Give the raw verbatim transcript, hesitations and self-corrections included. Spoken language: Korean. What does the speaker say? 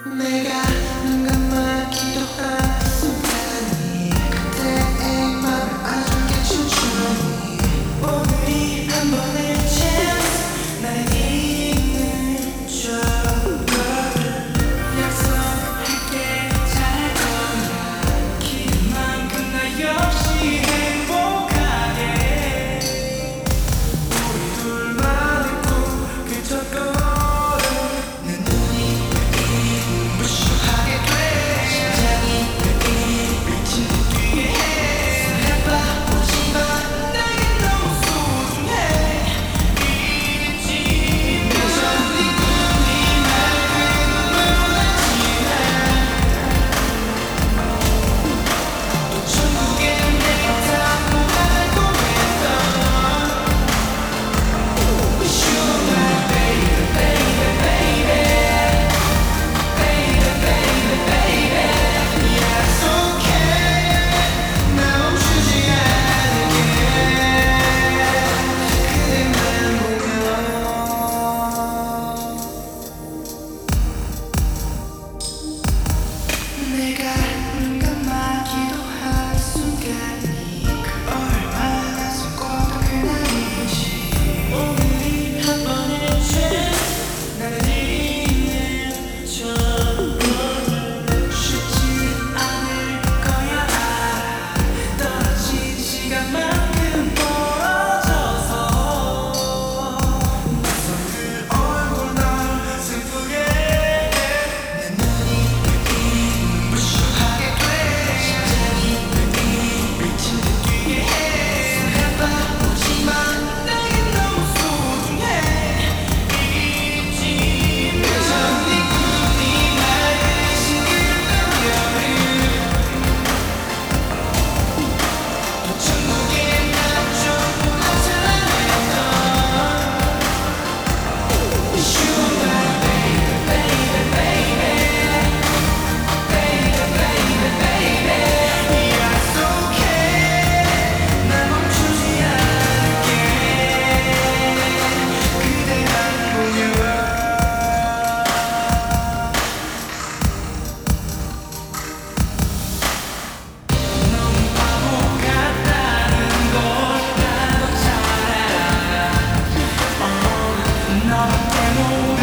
내가 눈 감아 기도한 순간이 그때의 맘을 알게 천천히 오늘이 한 번의 chance 나를 잊는 척거든 약속할게 잘할 거야 기만큼 나 역시 행복하게 우리 둘만의 꿈 그쳤고 내가 눈 감아 기도한 순간이 그 얼마나 숨고던 그날이지 오늘이 한 번의 chance 나를 잊는 척거든 쉽지 않을 거야 알아 떨어진 시간만큼 멀어져서 낯선 그 얼굴 널 슬프게 내 눈이 너밖에 모르